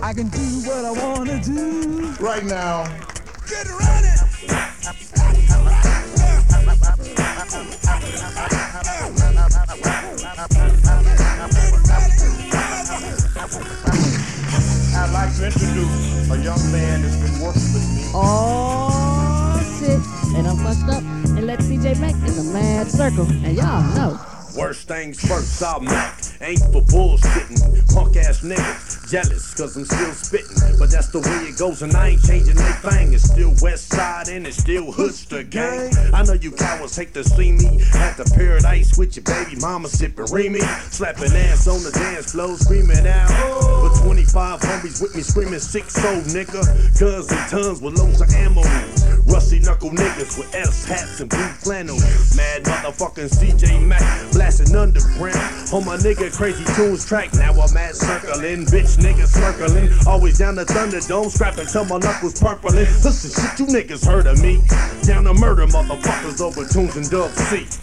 I can do what I wanna do right now. Get running. I'd like to introduce a young man that's been working with me. Oh shit, and I'm fucked up and let CJ Mack in the mad circle, and y'all know. Worst things first, I'll Mac. Ain't for bullshitting. Punk ass niggas jealous cause I'm still spitting. But that's the way it goes and I ain't changing they thing. It's still West Side and it's still Hoodster gang. I know you cowards hate to see me at the Paradise with your baby mama sipping Remy. Slapping ass on the dance floor, screaming out. With 25 homies with me screaming 6-0 nigga. Guns and tons with loads of ammo. Rusty knuckle niggas with S hats and blue flannel. Mad motherfucking CJ Mack blasting underground on my nigga Crazy Tunes track. Now I'm at circling, bitch niggas circling. Always down the Thunderdome, scrapping till my knuckles purpling. Listen, shit, you niggas heard of me. Down to murder motherfuckers over Tunes and Dub C.